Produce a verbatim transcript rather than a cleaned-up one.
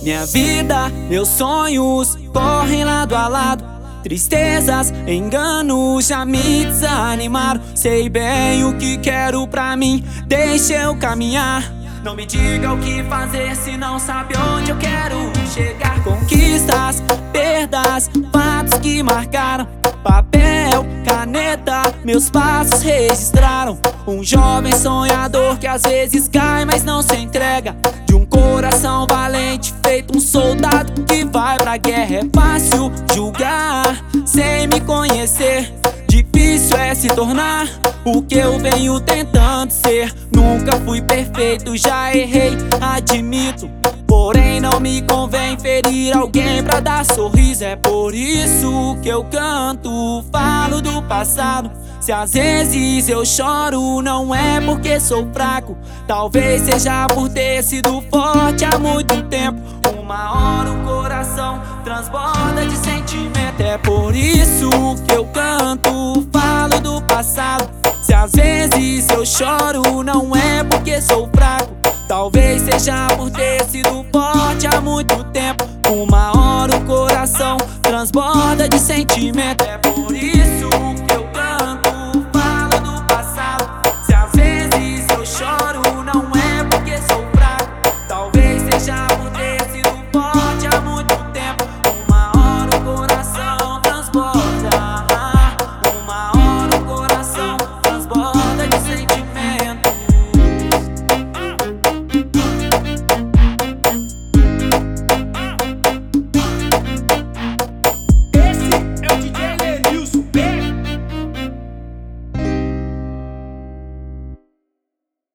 Minha vida, meus sonhos correm lado a lado. Tristezas, enganos já me desanimaram. Sei bem o que quero pra mim, deixa eu caminhar. Não me diga o que fazer se não sabe onde eu quero chegar. Conquistas, perdas, fatos que marcaram. Papel, caneta, meus passos registraram. Um jovem sonhador que às vezes cai, mas não se entrega. De um coração valente, feito um soldado que vai pra guerra. É fácil julgar sem me conhecer, difícil é se tornar o que eu venho tentando ser. Nunca fui perfeito, já errei, admito. Porém não me convém ferir alguém pra dar sorriso. É por isso que eu canto, falo do passado. Se às vezes eu choro, não é porque sou fraco. Talvez seja por ter sido forte há muito tempo. Uma hora o coração transborda de sentimento. É por isso que eu canto, falo do passado. Se às vezes eu choro, não é porque sou fraco. Talvez seja por ter sido forte há muito tempo. Uma